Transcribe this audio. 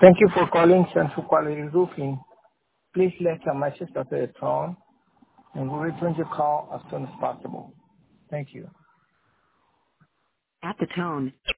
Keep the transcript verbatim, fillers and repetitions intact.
Thank you for calling Central Quality Roofing. Please let a message after the tone, and we'll return your call as soon as possible. Thank you. At the tone,